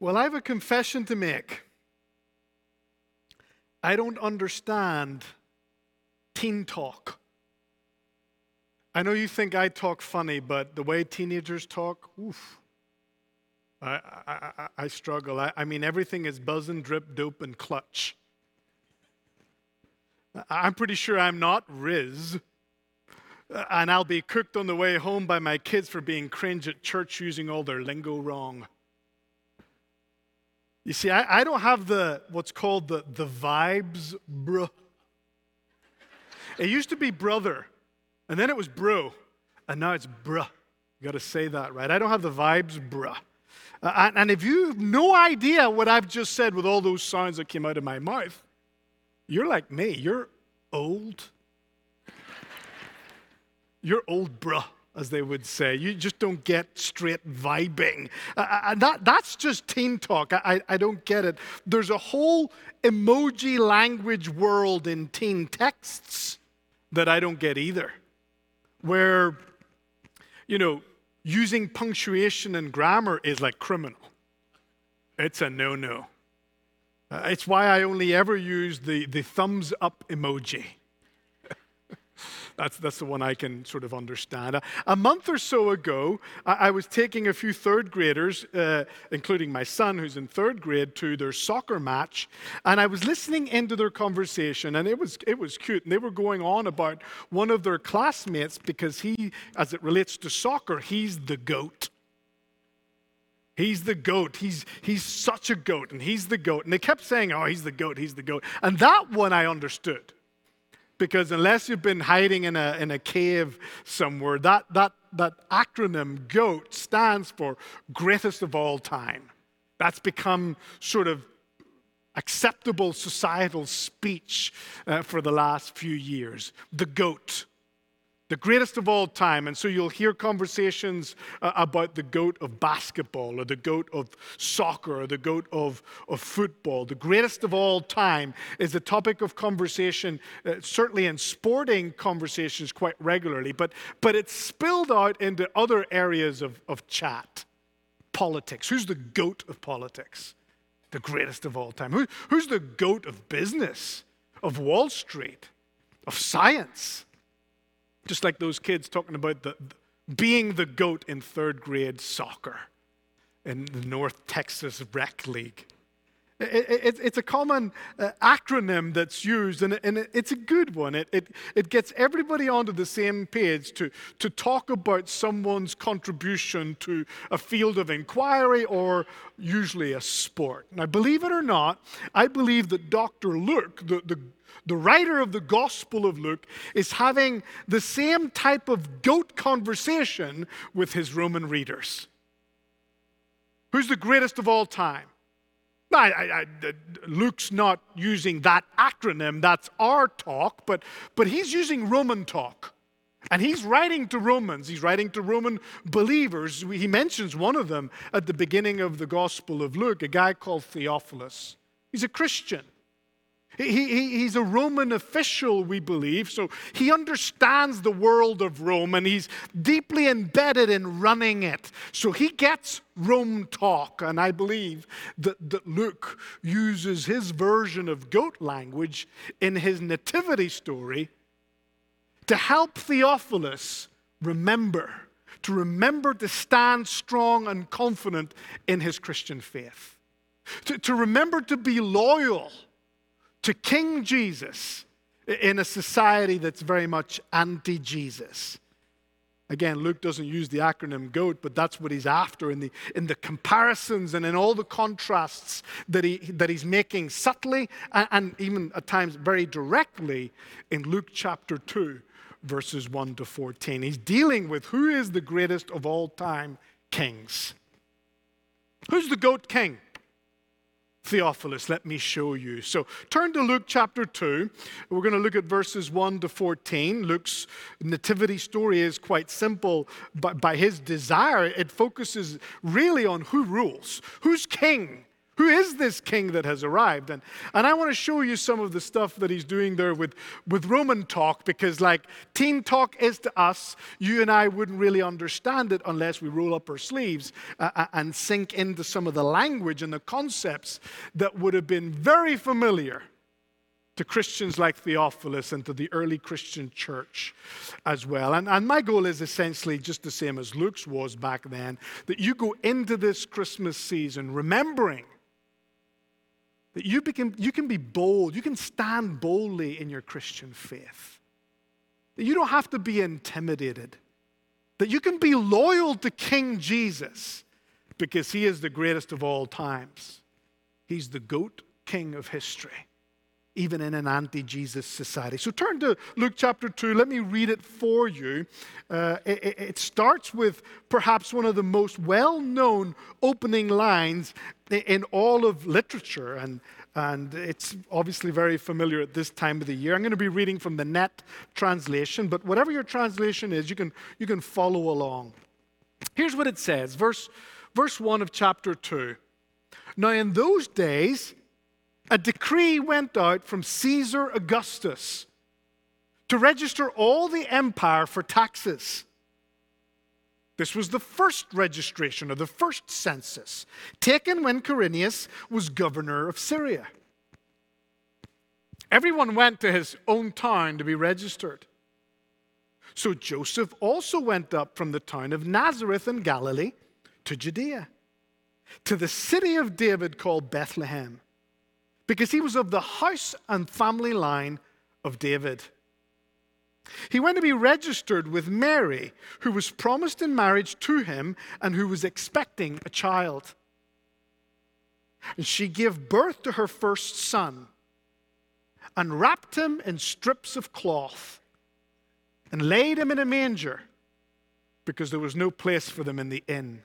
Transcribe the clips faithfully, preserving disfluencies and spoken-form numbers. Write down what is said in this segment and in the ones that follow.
Well, I have a confession to make. I don't understand teen talk. I know you think I talk funny, but the way teenagers talk, oof, I, I, I, I struggle. I, I mean, everything is buzzing, drip, dope, and clutch. I'm pretty sure I'm not Riz, and I'll be cooked on the way home by my kids for being cringe at church using all their lingo wrong. You see, I, I don't have the what's called the, the vibes, bruh. It used to be brother, and then it was bro, and now it's bruh. You got to say that right. I don't have the vibes, bruh. Uh, and, and if you have no idea what I've just said with all those sounds that came out of my mouth, you're like me. You're old. You're old, bruh, as they would say. You just don't get straight vibing. Uh, and that, that's just teen talk. I, I, I don't get it. There's a whole emoji language world in teen texts that I don't get either, where, you know, using punctuation and grammar is like criminal. It's a no-no. Uh, it's why I only ever use the, the thumbs up emoji. That's, that's the one I can sort of understand. A, a month or so ago, I, I was taking a few third graders, uh, including my son who's in third grade, to their soccer match. And I was listening into their conversation, and it was, it was cute. And they were going on about one of their classmates because he, as it relates to soccer, he's the GOAT. He's the GOAT. He's, he's such a GOAT, and he's the GOAT. And they kept saying, oh, he's the GOAT, he's the GOAT. And that one I understood. Because unless you've been hiding in a, in a cave somewhere, that, that, that acronym GOAT stands for greatest of all time. That's become sort of acceptable societal speech uh, for the last few years. The GOAT. The greatest of all time. And so you'll hear conversations uh, about the GOAT of basketball or the GOAT of soccer or the GOAT of, of football. The greatest of all time is the topic of conversation, uh, certainly in sporting conversations quite regularly, but, but it's spilled out into other areas of, of chat. Politics. Who's the GOAT of politics? The greatest of all time. Who, who's the GOAT of business, of Wall Street, of science? Just like those kids talking about the, being the GOAT in third grade soccer in the North Texas Rec League. It, it, it's a common uh, acronym that's used, and, and it, it's a good one. It, it, it gets everybody onto the same page to, to talk about someone's contribution to a field of inquiry or usually a sport. Now, believe it or not, I believe that Doctor Luke, the, the The writer of the Gospel of Luke, is having the same type of GOAT conversation with his Roman readers. Who's the greatest of all time? I, I, I, Luke's not using that acronym, that's our talk, but, but he's using Roman talk. And he's writing to Romans, he's writing to Roman believers. He mentions one of them at the beginning of the Gospel of Luke, a guy called Theophilus. He's a Christian. He, he, he's a Roman official, we believe, so he understands the world of Rome and he's deeply embedded in running it. So he gets Rome talk, and I believe that, that Luke uses his version of GOAT language in his nativity story to help Theophilus remember, to remember to stand strong and confident in his Christian faith, to, to remember to be loyal to King Jesus in a society that's very much anti-Jesus. Again, Luke doesn't use the acronym GOAT, but that's what he's after in the, in the comparisons and in all the contrasts that, he, that he's making subtly and, and even at times very directly in Luke chapter two, verses one to fourteen. He's dealing with who is the greatest of all time kings. Who's the GOAT king? Theophilus, let me show you. So turn to Luke chapter two. We're going to look at verses one to fourteen. Luke's nativity story is quite simple, but by his desire, it focuses really on who rules, who's king, Who is this king that has arrived? And, and I want to show you some of the stuff that he's doing there with, with Roman talk, because like teen talk is to us, you and I wouldn't really understand it unless we roll up our sleeves uh, and sink into some of the language and the concepts that would have been very familiar to Christians like Theophilus and to the early Christian church as well. And, and my goal is essentially just the same as Luke's was back then, that you go into this Christmas season remembering that you, become, you can be bold, you can stand boldly in your Christian faith. That you don't have to be intimidated. That you can be loyal to King Jesus because he is the greatest of all times. He's the GOAT king of history, even in an anti-Jesus society. So turn to Luke chapter two. Let me read it for you. Uh, it, it starts with perhaps one of the most well-known opening lines in all of literature, and, and it's obviously very familiar at this time of the year. I'm going to be reading from the Net translation, but whatever your translation is, you can, you can follow along. Here's what it says, verse, verse one of chapter two. Now in those days, a decree went out from Caesar Augustus to register all the empire for taxes. This was the first registration, or the first census, taken when Quirinius was governor of Syria. Everyone went to his own town to be registered. So Joseph also went up from the town of Nazareth in Galilee to Judea, to the city of David called Bethlehem, because he was of the house and family line of David. He went to be registered with Mary, who was promised in marriage to him and who was expecting a child. And she gave birth to her first son and wrapped him in strips of cloth and laid him in a manger because there was no place for them in the inn.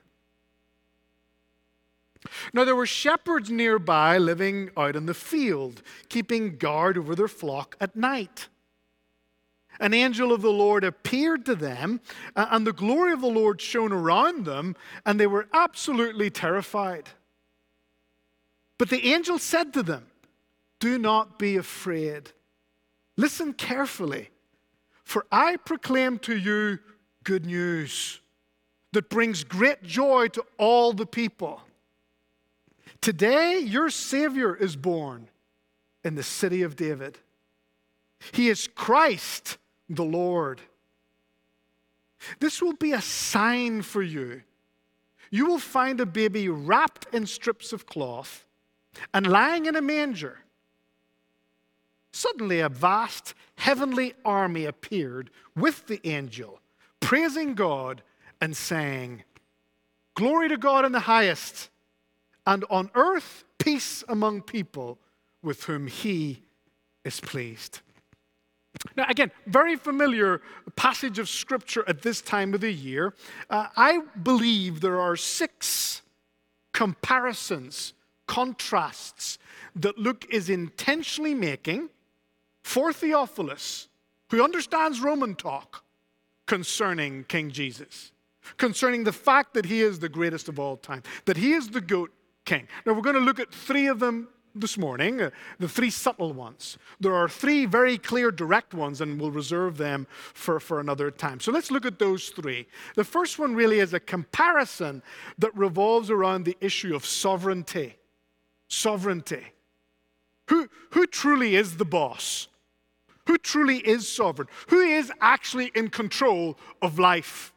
Now there were shepherds nearby living out in the field, keeping guard over their flock at night. An angel of the Lord appeared to them, and the glory of the Lord shone around them, and they were absolutely terrified. But the angel said to them, "Do not be afraid. Listen carefully, for I proclaim to you good news that brings great joy to all the people. Today your Savior is born in the city of David. He is Christ the Lord. This will be a sign for you. You will find a baby wrapped in strips of cloth and lying in a manger." Suddenly a vast heavenly army appeared with the angel, praising God and saying, "Glory to God in the highest, and on earth peace among people with whom he is pleased." Now, again, very familiar passage of Scripture at this time of the year. Uh, I believe there are six comparisons, contrasts that Luke is intentionally making for Theophilus, who understands Roman talk, concerning King Jesus, concerning the fact that he is the greatest of all time, that he is the GOAT king. Now, we're going to look at three of them this morning, uh, the three subtle ones. There are three very clear, direct ones, and we'll reserve them for, for another time. So let's look at those three. The first one really is a comparison that revolves around the issue of sovereignty. Sovereignty. Who, who truly is the boss? Who truly is sovereign? Who is actually in control of life?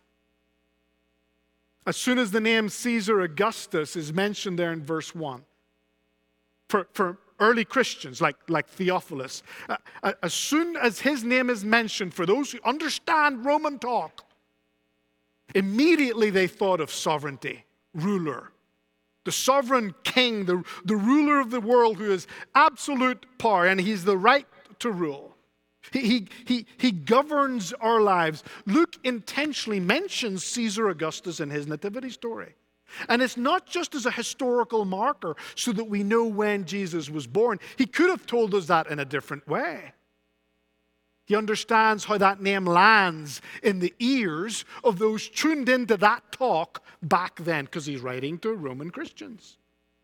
As soon as the name Caesar Augustus is mentioned there in verse one, For, for early Christians like, like Theophilus, uh, as soon as his name is mentioned, for those who understand Roman talk, immediately they thought of sovereignty, ruler. The sovereign king, the, the ruler of the world who has absolute power, and he's the right to rule. He, he, he, he governs our lives. Luke intentionally mentions Caesar Augustus in his nativity story. And it's not just as a historical marker so that we know when Jesus was born. He could have told us that in a different way. He understands how that name lands in the ears of those tuned into that talk back then, because he's writing to Roman Christians.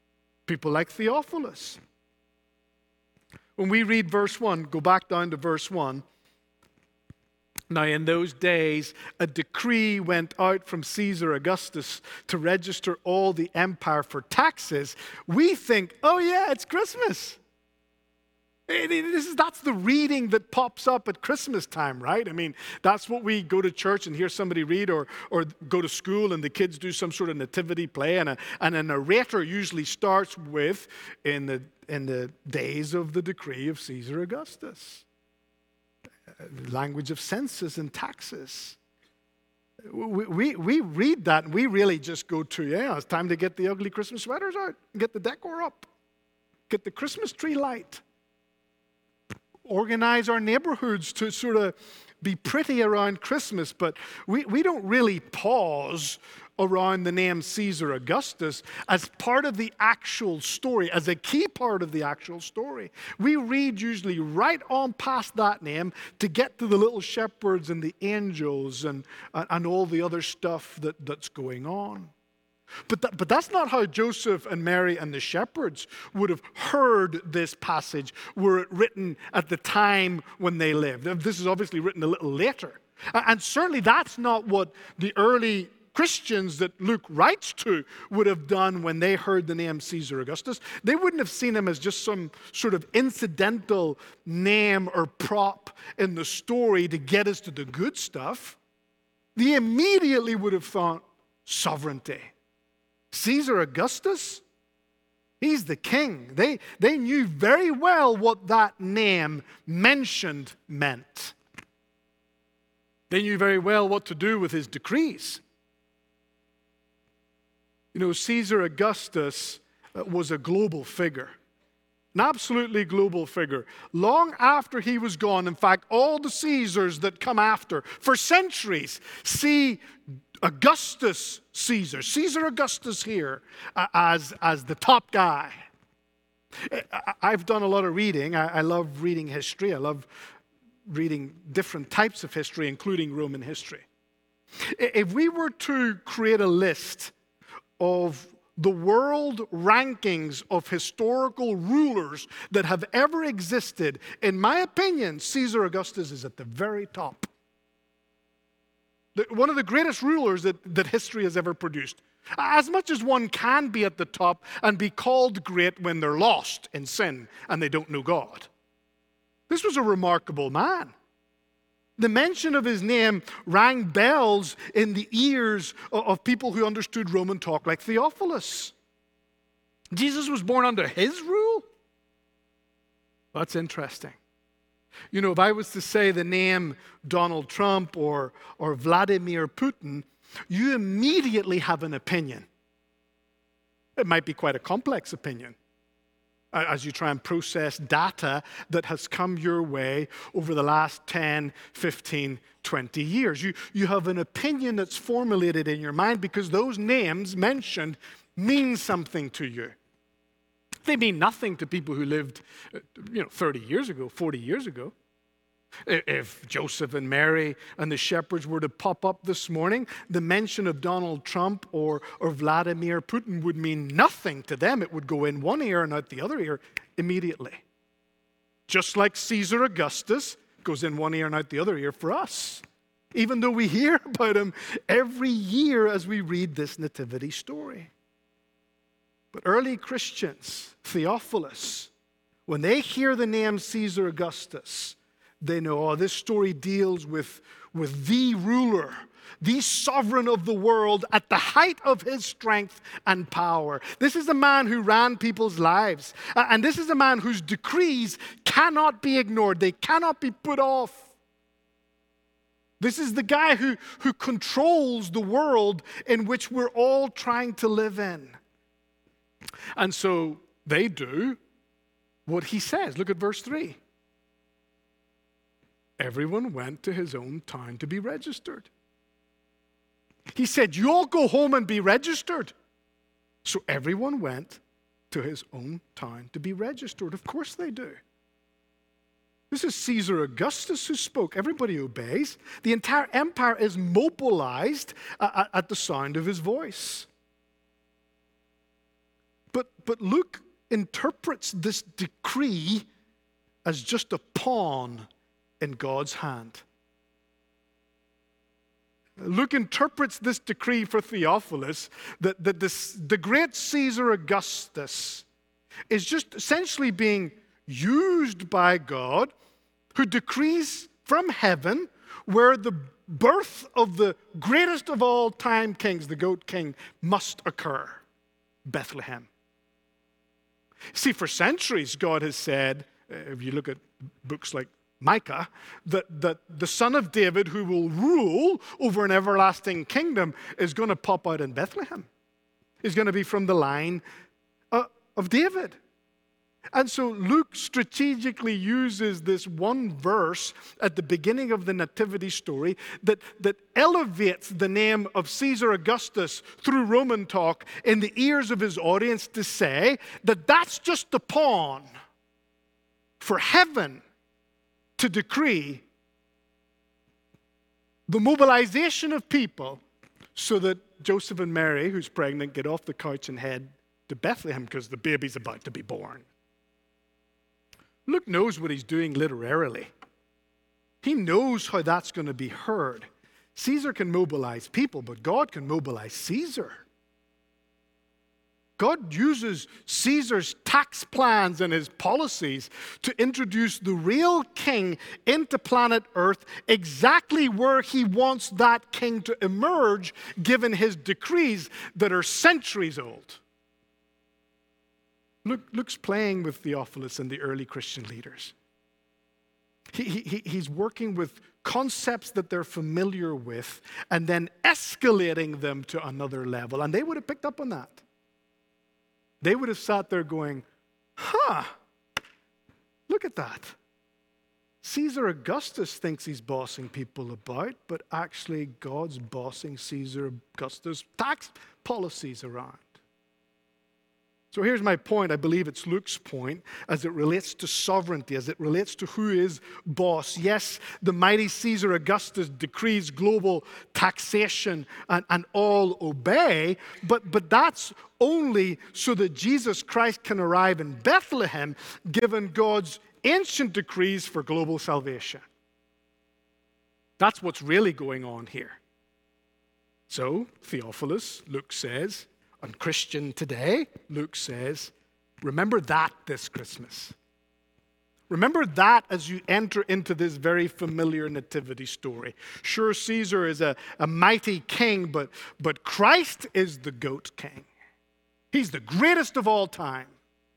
People like Theophilus. When we read verse one, go back down to verse one. Now, in those days, a decree went out from Caesar Augustus to register all the empire for taxes. We think, oh yeah, it's Christmas. This is, that's the reading that pops up at Christmas time, right? I mean, that's what we go to church and hear somebody read, or, or go to school and the kids do some sort of nativity play, and a, and a narrator usually starts with, in the, in the days of the decree of Caesar Augustus. Language of census and taxes. We, we, we read that and we really just go to, yeah, it's time to get the ugly Christmas sweaters out, get the decor up, get the Christmas tree light, organize our neighborhoods to sort of be pretty around Christmas. But we, we don't really pause around the name Caesar Augustus as part of the actual story, as a key part of the actual story. We read usually right on past that name to get to the little shepherds and the angels and, and all the other stuff that, that's going on. But, that, but that's not how Joseph and Mary and the shepherds would have heard this passage were it written at the time when they lived. This is obviously written a little later. And certainly that's not what the early Christians that Luke writes to would have done when they heard the name Caesar Augustus. They wouldn't have seen him as just some sort of incidental name or prop in the story to get us to the good stuff. They immediately would have thought, sovereignty. Caesar Augustus? He's the king. They, they knew very well what that name mentioned meant. They knew very well what to do with his decrees. You know, Caesar Augustus was a global figure, an absolutely global figure. Long after he was gone, in fact, all the Caesars that come after, for centuries, see Augustus Caesar, Caesar Augustus here, uh, as, as the top guy. I've done a lot of reading. I, I love reading history. I love reading different types of history, including Roman history. If we were to create a list of the world rankings of historical rulers that have ever existed, in my opinion, Caesar Augustus is at the very top. One of the greatest rulers that, that history has ever produced. As much as one can be at the top and be called great when they're lost in sin and they don't know God. This was a remarkable man. The mention of his name rang bells in the ears of people who understood Roman talk, like Theophilus. Jesus was born under his rule? That's interesting. You know, if I was to say the name Donald Trump or, or Vladimir Putin, you immediately have an opinion. It might be quite a complex opinion as you try and process data that has come your way over the last ten, fifteen, twenty years. You, you have an opinion that's formulated in your mind because those names mentioned mean something to you. They mean nothing to people who lived, you know, thirty years ago, forty years ago. If Joseph and Mary and the shepherds were to pop up this morning, the mention of Donald Trump or, or Vladimir Putin would mean nothing to them. It would go in one ear and out the other ear immediately. Just like Caesar Augustus goes in one ear and out the other ear for us, even though we hear about him every year as we read this nativity story. But early Christians, Theophilus, when they hear the name Caesar Augustus, they know, oh, this story deals with, with the ruler, the sovereign of the world at the height of his strength and power. This is a man who ran people's lives. And this is a man whose decrees cannot be ignored. They cannot be put off. This is the guy who, who controls the world in which we're all trying to live in. And so they do what he says. Look at verse three. Everyone went to his own town to be registered. He said, you all go home and be registered. So everyone went to his own town to be registered. Of course they do. This is Caesar Augustus who spoke. Everybody obeys. The entire empire is mobilized at the sound of his voice. But, but Luke interprets this decree as just a pawn in God's hand. Luke interprets this decree for Theophilus that, that this, the great Caesar Augustus is just essentially being used by God, who decrees from heaven where the birth of the greatest of all time kings, the goat king, must occur, Bethlehem. See, for centuries, God has said, if you look at books like Micah, that, that the son of David who will rule over an everlasting kingdom is going to pop out in Bethlehem. He's going to be from the line uh, of David. And so Luke strategically uses this one verse at the beginning of the Nativity story that, that elevates the name of Caesar Augustus through Roman talk in the ears of his audience to say that that's just the pawn for heaven to decree the mobilization of people so that Joseph and Mary, who's pregnant, get off the couch and head to Bethlehem because the baby's about to be born. Luke knows what he's doing literarily. He knows how that's going to be heard. Caesar can mobilize people, but God can mobilize Caesar. God uses Caesar's tax plans and his policies to introduce the real king into planet Earth exactly where he wants that king to emerge, given his decrees that are centuries old. Luke, Luke's playing with Theophilus and the early Christian leaders. He, he, he's working with concepts that they're familiar with and then escalating them to another level. And they would have picked up on that. They would have sat there going, huh, look at that. Caesar Augustus thinks he's bossing people about, but actually God's bossing Caesar Augustus' tax policies around. So here's my point. I believe it's Luke's point as it relates to sovereignty, as it relates to who is boss. Yes, the mighty Caesar Augustus decrees global taxation and, and all obey, but, but that's only so that Jesus Christ can arrive in Bethlehem, given God's ancient decrees for global salvation. That's what's really going on here. So, Theophilus, Luke says, and Christian today, Luke says, remember that this Christmas. Remember that as you enter into this very familiar nativity story. Sure, Caesar is a, a mighty king, but, but Christ is the goat king. He's the greatest of all time.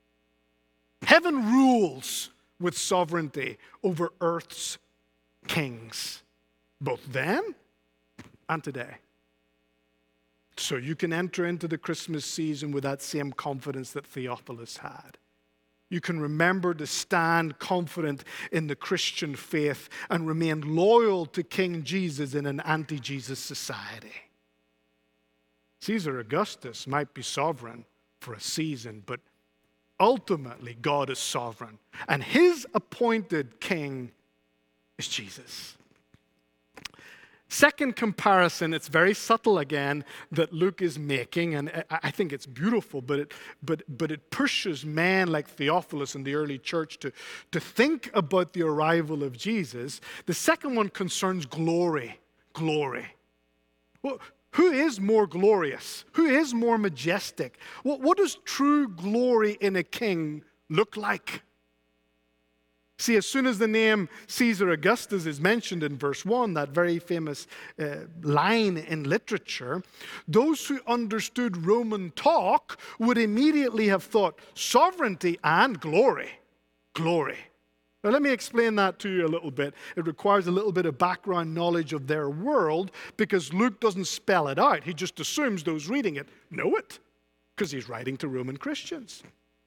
Heaven rules with sovereignty over earth's kings, both then and today. So you can enter into the Christmas season with that same confidence that Theophilus had. You can remember to stand confident in the Christian faith and remain loyal to King Jesus in an anti-Jesus society. Caesar Augustus might be sovereign for a season, but ultimately God is sovereign, and his appointed king is Jesus. Second comparison, it's very subtle again, that Luke is making, and I think it's beautiful, but it, but, but it pushes men like Theophilus in the early church to, to think about the arrival of Jesus. The second one concerns glory. Glory. Well, who is more glorious? Who is more majestic? Well, what does true glory in a king look like? See, as soon as the name Caesar Augustus is mentioned in verse one, that very famous uh, line in literature, those who understood Roman talk would immediately have thought sovereignty and glory. Glory. Now, let me explain that to you a little bit. It requires a little bit of background knowledge of their world because Luke doesn't spell it out. He just assumes those reading it know it because he's writing to Roman Christians.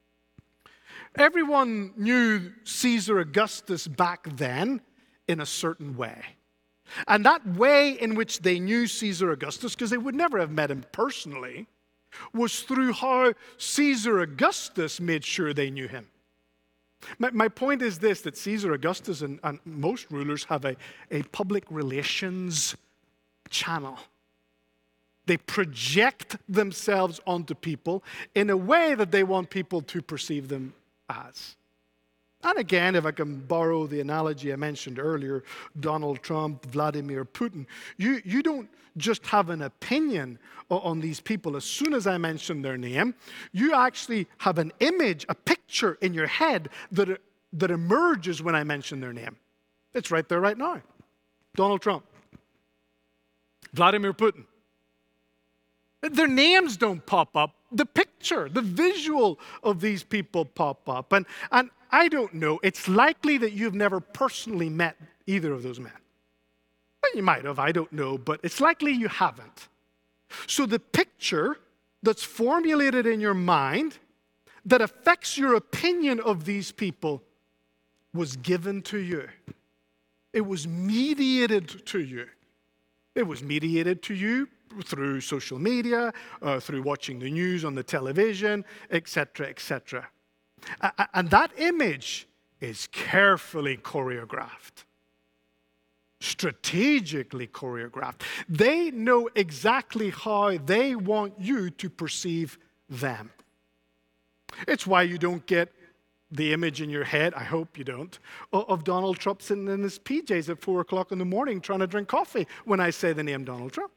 Everyone knew Caesar Augustus back then in a certain way. And that way in which they knew Caesar Augustus, because they would never have met him personally, was through how Caesar Augustus made sure they knew him. My, my point is this, that Caesar Augustus and, and most rulers have a, a public relations channel. they project themselves onto people in a way that they want people to perceive them as. And again, if I can borrow the analogy I mentioned earlier, Donald Trump, Vladimir Putin, you, you don't just have an opinion on these people as soon as I mention their name. You actually have an image, a picture in your head that, that emerges when I mention their name. It's right there right now. Donald Trump, Vladimir Putin. Their names don't pop up. The picture, the visual of these people pop up. And, and I don't know, it's likely that you've never personally met either of those men. Well, you might have, I don't know, but it's likely you haven't. So the picture that's formulated in your mind that affects your opinion of these people was given to you. It was mediated to you. It was mediated to you through social media, uh, through watching the news on the television, et cetera, et cetera. And that image is carefully choreographed, strategically choreographed. They know exactly how they want you to perceive them. It's why you don't get the image in your head, I hope you don't, of Donald Trump sitting in his P Js at four o'clock in the morning trying to drink coffee when I say the name Donald Trump.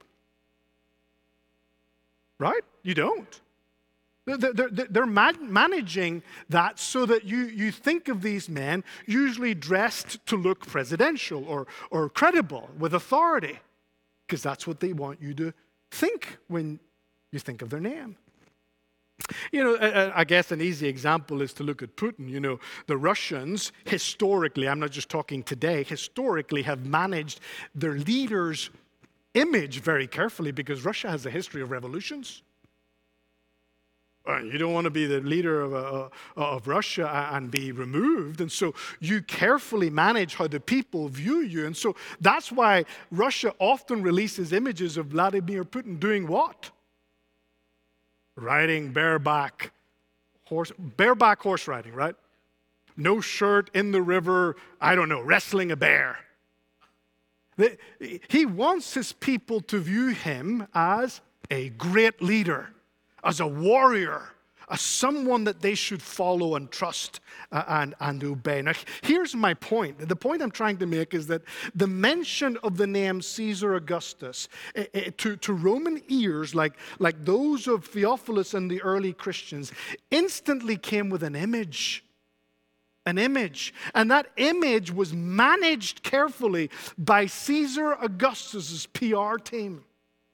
Right? You don't. They're, they're, they're managing that so that you, you think of these men usually dressed to look presidential or, or credible with authority, because that's what they want you to think when you think of their name. You know, I guess an easy example is to look at Putin. You know, the Russians historically, I'm not just talking today, historically have managed their leader's image very carefully because Russia has a history of revolutions. You don't want to be the leader of, uh, of Russia and be removed. And so you carefully manage how the people view you. And so that's why Russia often releases images of Vladimir Putin doing what? Riding bareback horse, bareback horse riding, right? No shirt in the river, I don't know, wrestling a bear. He wants his people to view him as a great leader, as a warrior, as someone that they should follow and trust uh, and, and obey. Now, here's my point. The point I'm trying to make is that the mention of the name Caesar Augustus uh, uh, to, to Roman ears, like, like those of Theophilus and the early Christians, instantly came with an image. An image. And that image was managed carefully by Caesar Augustus's P R team.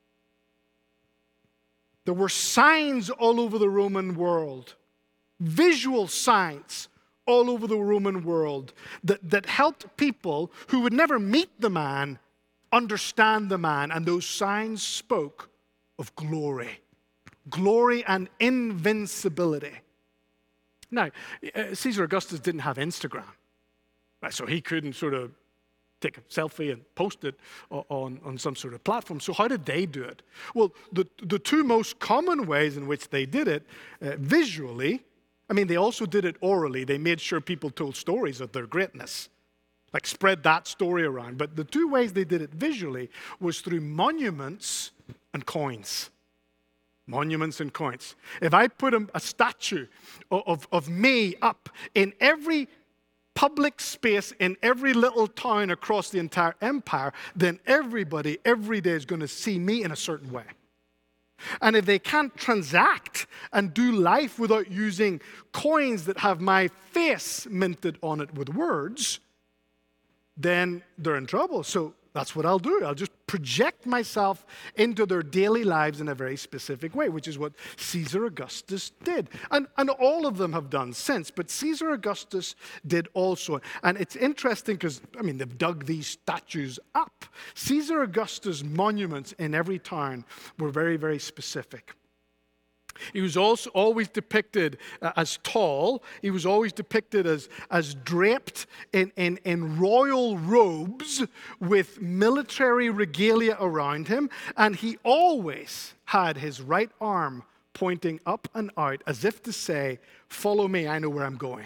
There were signs all over the Roman world, visual signs all over the Roman world that, that helped people who would never meet the man understand the man. And those signs spoke of glory, glory and invincibility. Now, Caesar Augustus didn't have Instagram, right? So he couldn't sort of take a selfie and post it on, on some sort of platform. So how did they do it? Well, the, the two most common ways in which they did it, uh, visually, I mean, they also did it orally. They made sure people told stories of their greatness, like spread that story around. But the two ways they did it visually was through monuments and coins. Monuments and coins. If I put a, a statue of, of, of me up in every public space in every little town across the entire empire, then everybody every day is going to see me in a certain way. And if they can't transact and do life without using coins that have my face minted on it with words, then they're in trouble. So that's what I'll do. I'll just project myself into their daily lives in a very specific way, which is what Caesar Augustus did. And, and all of them have done since, but Caesar Augustus did also. And it's interesting because, I mean, they've dug these statues up. Caesar Augustus' monuments in every town were very, very specific. He was also always depicted uh, as tall. He was always depicted as, as draped in, in, in royal robes with military regalia around him. And he always had his right arm pointing up and out as if to say, follow me, I know where I'm going.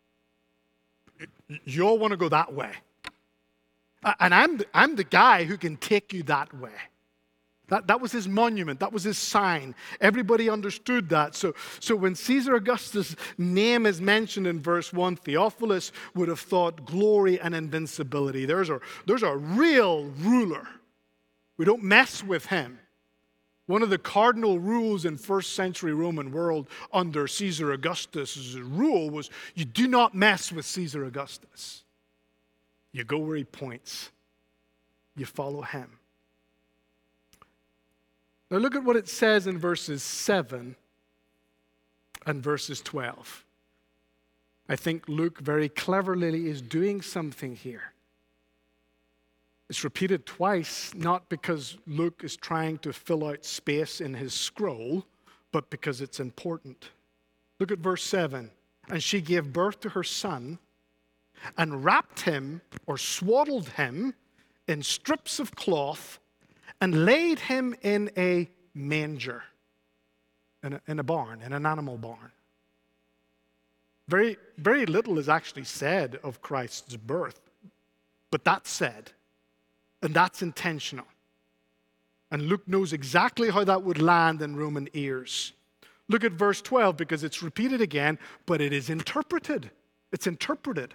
You all want to go that way. And I'm the, I'm the guy who can take you that way. That, that was his monument. That was his sign. Everybody understood that. So, so when Caesar Augustus' name is mentioned in verse one, Theophilus would have thought glory and invincibility. There's a, there's a real ruler. We don't mess with him. One of the cardinal rules in first century Roman world under Caesar Augustus' rule was you do not mess with Caesar Augustus. You go where he points. You follow him. Now look at what it says in verses seven and verses twelve. I think Luke very cleverly is doing something here. It's repeated twice, not because Luke is trying to fill out space in his scroll, but because it's important. Look at verse seven. And she gave birth to her son and wrapped him or swaddled him in strips of cloth and laid him in a manger, in a, in a barn, in an animal barn. Very, very little is actually said of Christ's birth, but that's said. And that's intentional. And Luke knows exactly how that would land in Roman ears. Look at verse twelve because it's repeated again, but it is interpreted. It's interpreted.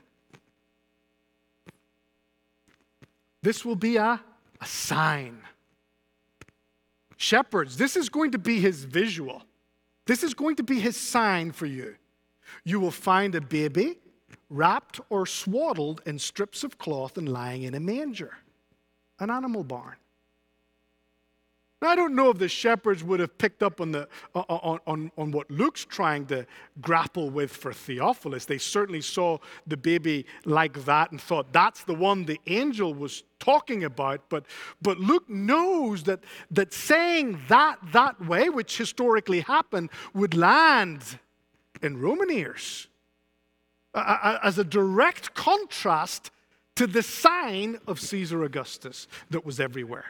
This will be a, a sign. Shepherds, this is going to be his visual. This is going to be his sign for you. You will find a baby wrapped or swaddled in strips of cloth and lying in a manger. An animal barn. Now, I don't know if the shepherds would have picked up on, the, on, on, on what Luke's trying to grapple with for Theophilus. They certainly saw the baby like that and thought that's the one the angel was talking about. But, but Luke knows that, that saying that that way, which historically happened, would land in Roman ears as a direct contrast to the sign of Caesar Augustus that was everywhere.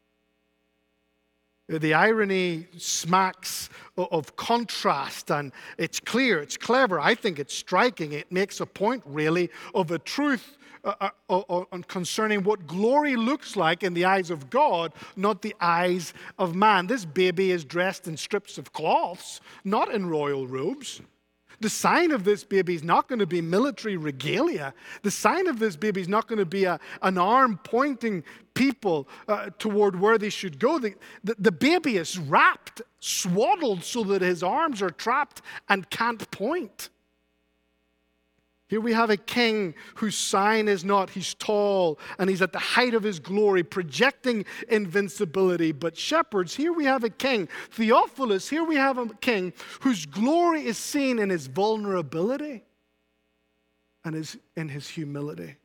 The irony smacks of contrast, and it's clear, it's clever. I think it's striking. It makes a point, really, of a truth uh, uh, uh, concerning what glory looks like in the eyes of God, not the eyes of man. This baby is dressed in strips of cloths, not in royal robes. The sign of this baby is not going to be military regalia. The sign of this baby is not going to be a, an arm pointing people uh, toward where they should go. The, the, the baby is wrapped, swaddled so that his arms are trapped and can't point. Here we have a king whose sign is not he's tall and he's at the height of his glory, projecting invincibility. But shepherds, here we have a king. Theophilus, here we have a king whose glory is seen in his vulnerability and his, in his humility.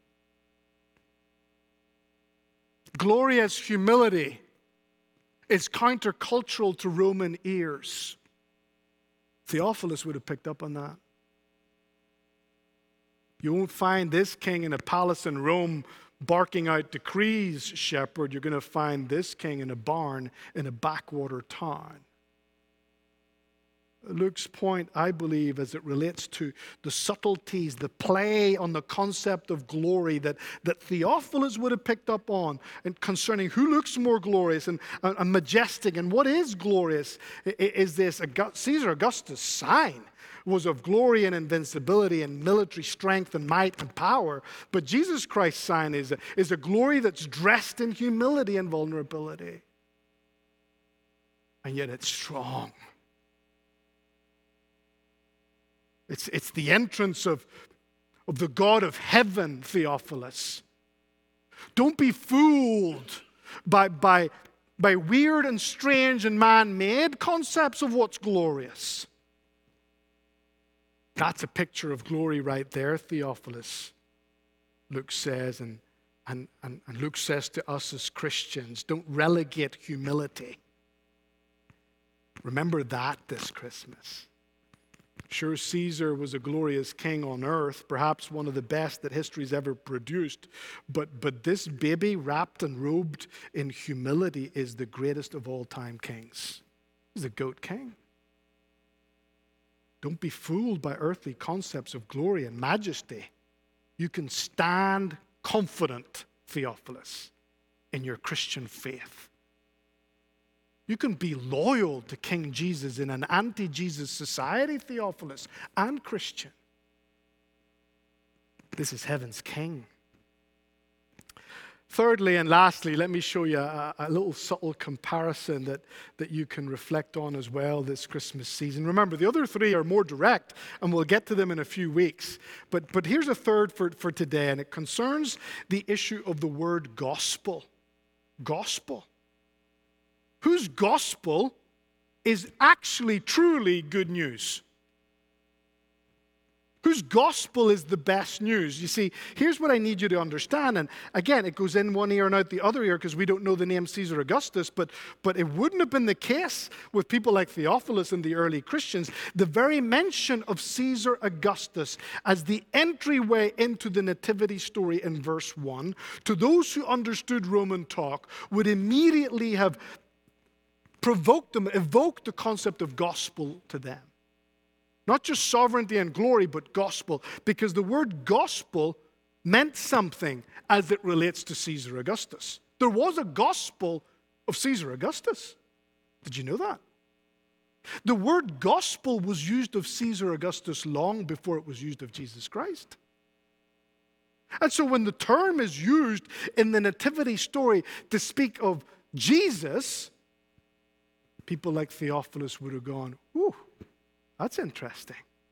Glory as humility is countercultural to Roman ears. Theophilus would have picked up on that. You won't find this king in a palace in Rome barking out decrees, shepherd. You're going to find this king in a barn in a backwater town. Luke's point, I believe, as it relates to the subtleties, the play on the concept of glory that, that Theophilus would have picked up on, and concerning who looks more glorious and, and, and majestic and what is glorious, is this Caesar Augustus' sign was of glory and invincibility and military strength and might and power. But Jesus Christ's sign is a, is a glory that's dressed in humility and vulnerability. And yet it's strong. It's, it's the entrance of, of the God of heaven, Theophilus. Don't be fooled by, by, by weird and strange and man-made concepts of what's glorious. That's a picture of glory right there, Theophilus, Luke says. And, and, and, and Luke says to us as Christians, don't relegate humility. Remember that this Christmas. Sure, Caesar was a glorious king on earth, perhaps one of the best that history's ever produced. But, but this baby wrapped and robed in humility is the greatest of all time kings. He's the goat king. Don't be fooled by earthly concepts of glory and majesty. You can stand confident, Theophilus, in your Christian faith. You can be loyal to King Jesus in an anti-Jesus society, Theophilus, and Christian. This is heaven's king. Thirdly and lastly, let me show you a, a little subtle comparison that, that you can reflect on as well this Christmas season. Remember, the other three are more direct, and we'll get to them in a few weeks. But, but here's a third for, for today, and it concerns the issue of the word gospel. Gospel. Whose gospel is actually truly good news? Whose gospel is the best news? You see, here's what I need you to understand. And again, it goes in one ear and out the other ear because we don't know the name Caesar Augustus, but, but it wouldn't have been the case with people like Theophilus and the early Christians. The very mention of Caesar Augustus as the entryway into the nativity story in verse one, to those who understood Roman talk, would immediately have provoked them, evoked the concept of gospel to them. Not just sovereignty and glory, but gospel. Because the word gospel meant something as it relates to Caesar Augustus. There was a gospel of Caesar Augustus. Did you know that? The word gospel was used of Caesar Augustus long before it was used of Jesus Christ. And so when the term is used in the nativity story to speak of Jesus, people like Theophilus would have gone, ooh, that's interesting.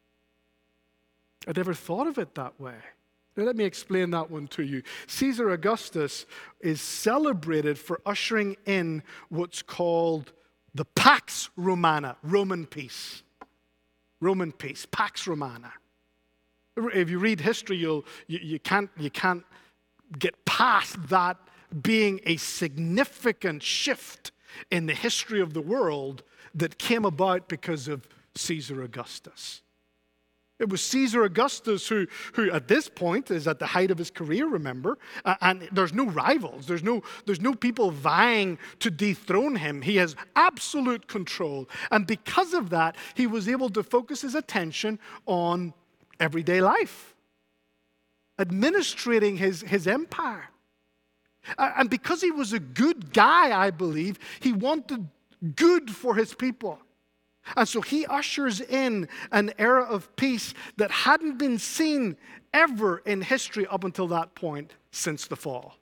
I never thought of it that way. Now, let me explain that one to you. Caesar Augustus is celebrated for ushering in what's called the Pax Romana, Roman peace. Roman peace, Pax Romana. If you read history, you'll, you, you, can't, you can't get past that being a significant shift in the history of the world that came about because of Caesar Augustus. It was Caesar Augustus who, who at this point is at the height of his career, remember, uh, and there's no rivals. There's no, there's no people vying to dethrone him. He has absolute control. And because of that, he was able to focus his attention on everyday life, administrating his, his empire. Uh, and because he was a good guy, I believe, he wanted good for his people. And so he ushers in an era of peace that hadn't been seen ever in history up until that point since the fall.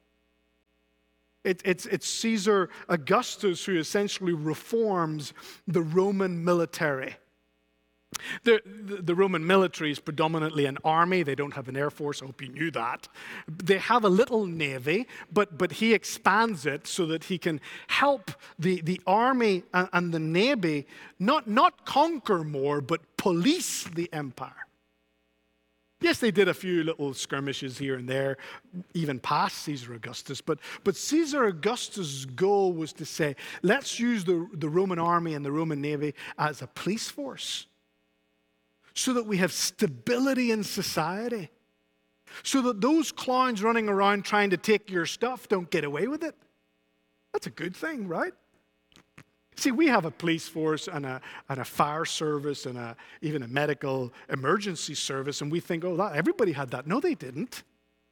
It, it's, it's Caesar Augustus who essentially reforms the Roman military. The, the, the Roman military is predominantly an army. They don't have an air force. I hope you knew that. They have a little navy, but, but he expands it so that he can help the, the army and, and the navy not, not conquer more, but police the empire. Yes, they did a few little skirmishes here and there, even past Caesar Augustus, but, but Caesar Augustus' goal was to say, let's use the, the Roman army and the Roman navy as a police force, so that we have stability in society, so that those clowns running around trying to take your stuff don't get away with it. That's a good thing, right? See, we have a police force and a, and a fire service and a, even a medical emergency service, and we think, oh, that, everybody had that. No, they didn't.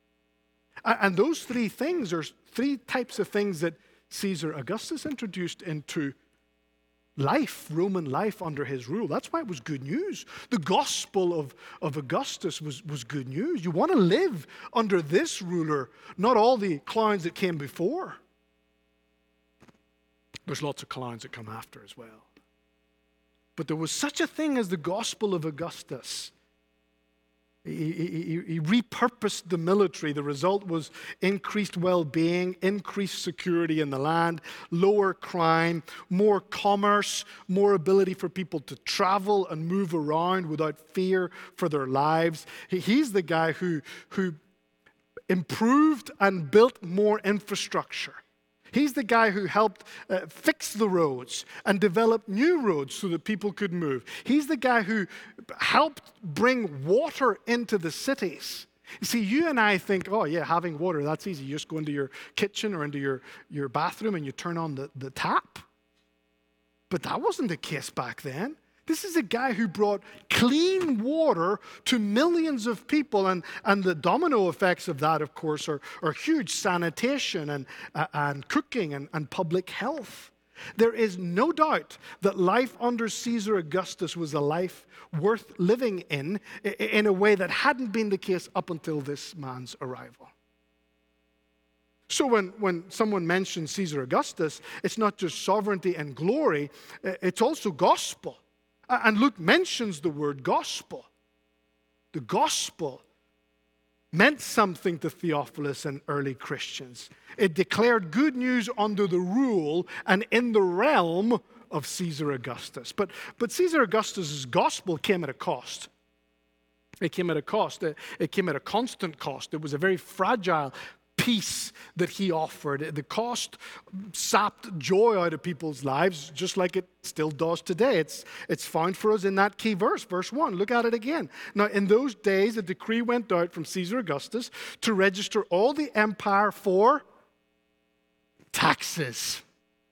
And those three things are three types of things that Caesar Augustus introduced into life, Roman life under his rule. That's why it was good news. The gospel of, of Augustus was, was good news. You want to live under this ruler, not all the clowns that came before. There's lots of clowns that come after as well. But there was such a thing as the gospel of Augustus. He, he, he repurposed the military. The result was increased well-being, increased security in the land, lower crime, more commerce, more ability for people to travel and move around without fear for their lives. He, he's the guy who, who improved and built more infrastructure. He's the guy who helped uh, fix the roads and develop new roads so that people could move. He's the guy who helped bring water into the cities. You see, you and I think, oh yeah, having water, that's easy. You just go into your kitchen or into your, your bathroom and you turn on the, the tap. But that wasn't the case back then. This is a guy who brought clean water to millions of people, and, and the domino effects of that, of course, are, are huge: sanitation and, uh, and cooking and, and public health. There is no doubt that life under Caesar Augustus was a life worth living in, in a way that hadn't been the case up until this man's arrival. So when, when someone mentions Caesar Augustus, it's not just sovereignty and glory, it's also gospel. And Luke mentions the word gospel. The gospel meant something to Theophilus and early Christians. It declared good news under the rule and in the realm of Caesar Augustus. But, but Caesar Augustus' gospel came at a cost. It came at a cost. It, it came at a constant cost. It was a very fragile peace that he offered. The cost sapped joy out of people's lives, just like it still does today. It's, it's found for us in that key verse, verse one. Look at it again. Now, in those days, a decree went out from Caesar Augustus to register all the empire for taxes.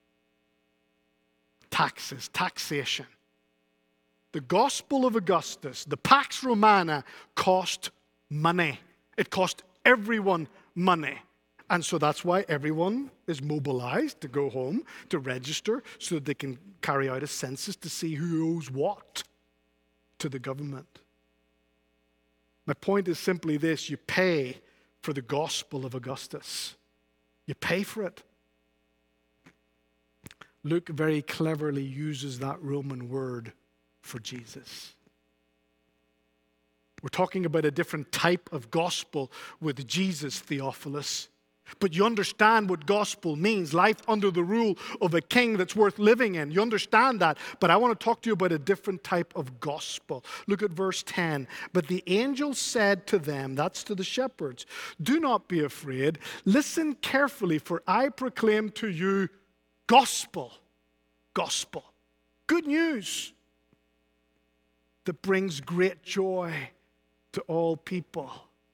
Taxes, taxation. The gospel of Augustus, the Pax Romana, cost money. It cost everyone money. And so that's why everyone is mobilized to go home, to register, so that they can carry out a census to see who owes what to the government. My point is simply this: you pay for the gospel of Augustus. You pay for it. Luke very cleverly uses that Roman word for Jesus. We're talking about a different type of gospel with Jesus, Theophilus. But you understand what gospel means, life under the rule of a king that's worth living in. You understand that. But I want to talk to you about a different type of gospel. Look at verse ten. But the angel said to them, that's to the shepherds, do not be afraid. Listen carefully, for I proclaim to you gospel. Gospel. Good news that brings great joy to all people.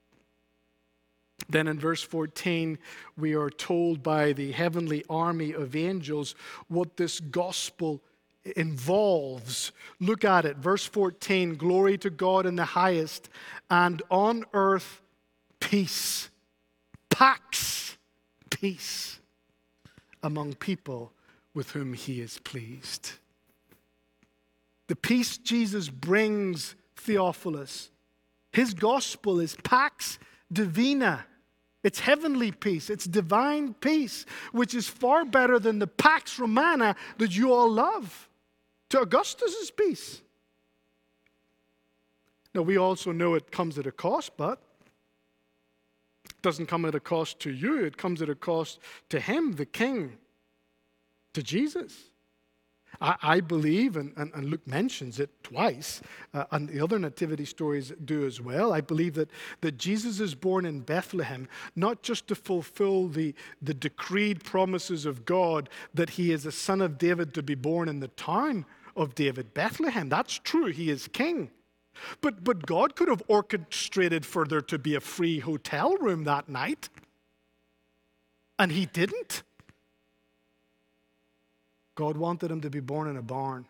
Then in verse fourteen, we are told by the heavenly army of angels what this gospel involves. Look at it. Verse fourteen, glory to God in the highest, and on earth peace. Pax, peace, among people with whom he is pleased. The peace Jesus brings, Theophilus, his gospel is Pax Divina. It's heavenly peace. It's divine peace, which is far better than the Pax Romana that you all love. To Augustus' peace. Now, we also know it comes at a cost, but it doesn't come at a cost to you. It comes at a cost to him, the king, to Jesus. I, I believe, and, and, and Luke mentions it twice, uh, and the other nativity stories do as well. I believe that, that Jesus is born in Bethlehem, not just to fulfill the, the decreed promises of God that he is a son of David to be born in the town of David, Bethlehem. That's true, he is king. But, but God could have orchestrated for there to be a free hotel room that night, and he didn't. God wanted him to be born in a barn.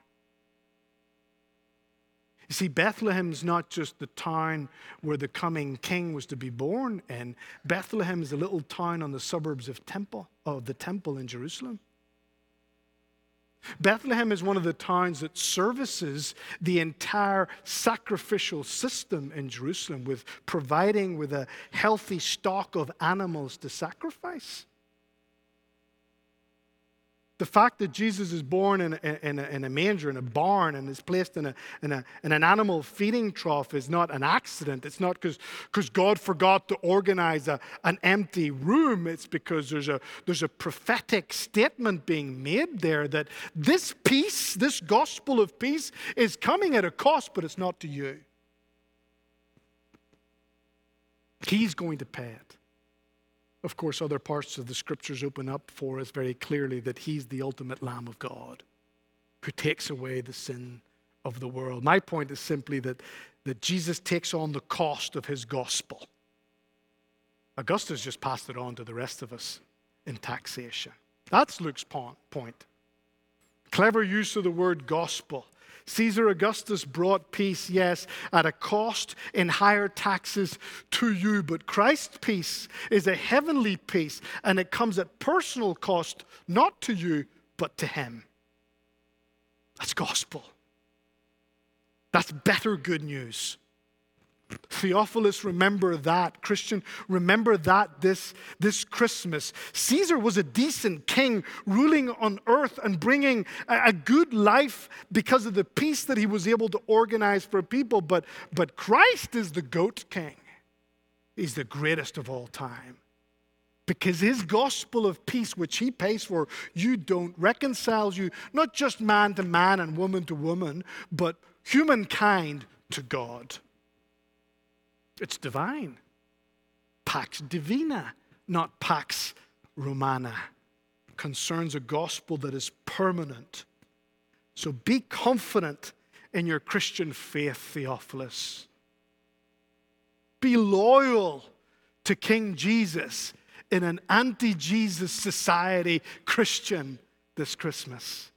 You see, Bethlehem's not just the town where the coming king was to be born in. Bethlehem is a little town on the suburbs of Temple, of the temple in Jerusalem. Bethlehem is one of the towns that services the entire sacrificial system in Jerusalem, with providing with a healthy stock of animals to sacrifice. The fact that Jesus is born in a, in a, in a manger, in a barn, and is placed in, a, in, a, in an animal feeding trough is not an accident. It's not because God forgot to organize a, an empty room. It's because there's a, there's a prophetic statement being made there that this peace, this gospel of peace, is coming at a cost, but it's not to you. He's going to pay it. Of course, other parts of the scriptures open up for us very clearly that he's the ultimate Lamb of God who takes away the sin of the world. My point is simply that, that Jesus takes on the cost of his gospel. Augustus just passed it on to the rest of us in taxation. That's Luke's point. Clever use of the word gospel. Caesar Augustus brought peace, yes, at a cost in higher taxes to you. But Christ's peace is a heavenly peace, and it comes at personal cost, not to you, but to him. That's gospel. That's better good news. Theophilus, remember that. Christian, remember that this, this Christmas. Caesar was a decent king ruling on earth and bringing a, a good life because of the peace that he was able to organize for people. But, but Christ is the goat king. He's the greatest of all time. Because his gospel of peace, which he pays for, you don't, reconciles you, not just man to man and woman to woman, but humankind to God. It's divine. Pax divina, not pax romana. Concerns a gospel that is permanent. So be confident in your Christian faith, Theophilus. Be loyal to King Jesus in an anti-Jesus society, Christian, this Christmas.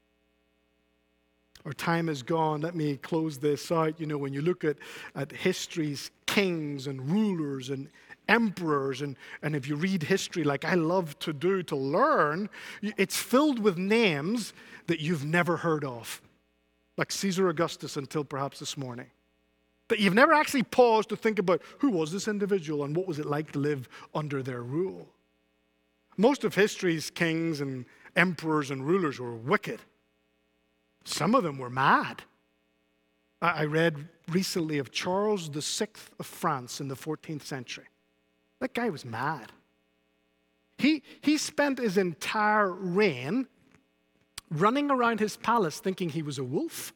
Our time is gone. Let me close this out. You know, when you look at, at history's kings and rulers and emperors, and, and if you read history like I love to do to learn, it's filled with names that you've never heard of. Like Caesar Augustus until perhaps this morning. But you've never actually paused to think about who was this individual and what was it like to live under their rule. Most of history's kings and emperors and rulers were wicked. Some of them were mad. I read recently of Charles the Sixth of France in the fourteenth century. That guy was mad. He, he spent his entire reign running around his palace thinking he was a wolf,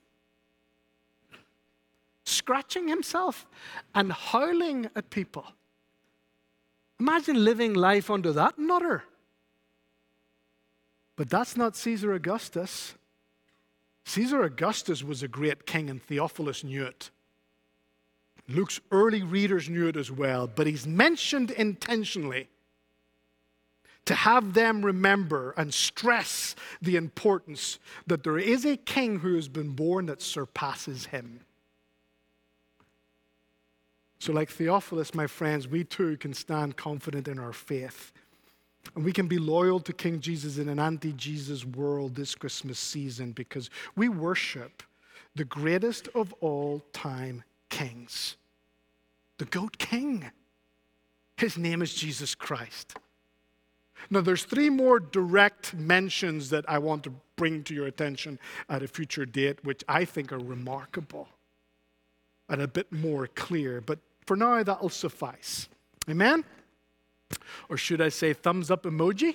scratching himself and howling at people. Imagine living life under that nutter. But that's not Caesar Augustus. Caesar Augustus was a great king, and Theophilus knew it. Luke's early readers knew it as well, but he's mentioned intentionally to have them remember and stress the importance that there is a king who has been born that surpasses him. So like Theophilus, my friends, we too can stand confident in our faith. And we can be loyal to King Jesus in an anti-Jesus world this Christmas season because we worship the greatest of all time kings, the goat king. His name is Jesus Christ. Now, there's three more direct mentions that I want to bring to your attention at a future date, which I think are remarkable and a bit more clear. But for now, that'll suffice. Amen? Or should I say thumbs up emoji?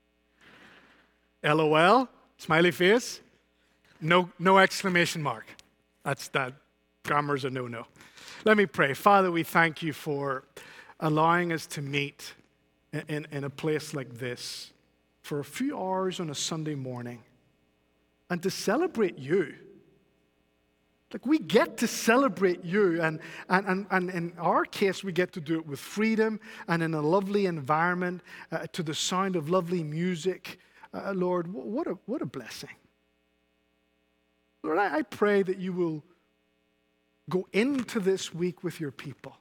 LOL? Smiley face? No, no exclamation mark. That's that. Grammar's a no-no. Let me pray. Father, we thank you for allowing us to meet in, in a place like this for a few hours on a Sunday morning and to celebrate you. Like, we get to celebrate you, and, and, and, and in our case, we get to do it with freedom and in a lovely environment uh, to the sound of lovely music. Uh, Lord, what a, what a blessing. Lord, I, I pray that you will go into this week with your people,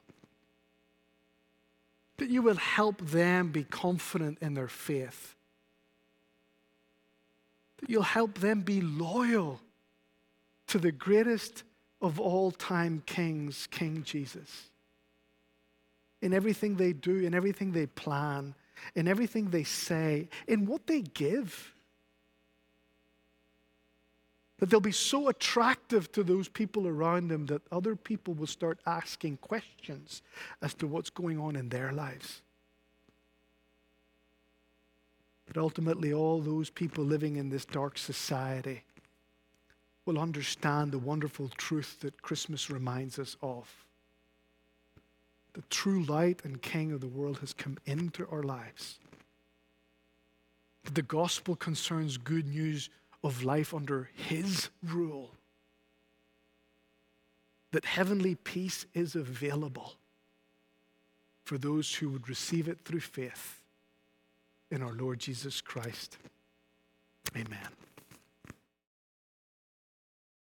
that you will help them be confident in their faith, that you'll help them be loyal to the greatest of all time kings, King Jesus. In everything they do, in everything they plan, in everything they say, in what they give. That they'll be so attractive to those people around them that other people will start asking questions as to what's going on in their lives. But ultimately, all those people living in this dark society will understand the wonderful truth that Christmas reminds us of. The true light and King of the world has come into our lives. That the gospel concerns good news of life under his rule. That heavenly peace is available for those who would receive it through faith in our Lord Jesus Christ. Amen.